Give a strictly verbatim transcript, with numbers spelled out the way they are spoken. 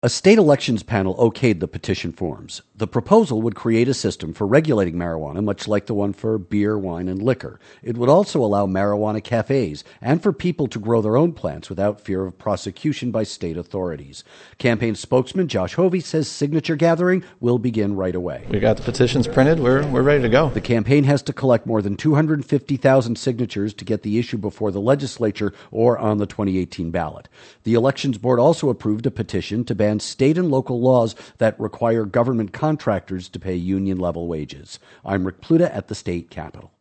A state elections panel okayed the petition forms. The proposal would create a system for regulating marijuana, much like the one for beer, wine, and liquor. It would also allow marijuana cafes and for people to grow their own plants without fear of prosecution by state authorities. Campaign spokesman Josh Hovey says signature gathering will begin right away. We got the petitions printed. We're, we're ready to go. The campaign has to collect more than two hundred fifty thousand signatures to get the issue before the legislature or on the twenty eighteen ballot. The Elections Board also approved a petition to ban state and local laws that require government contractors to pay union-level wages. I'm Rick Pluta at the state capitol.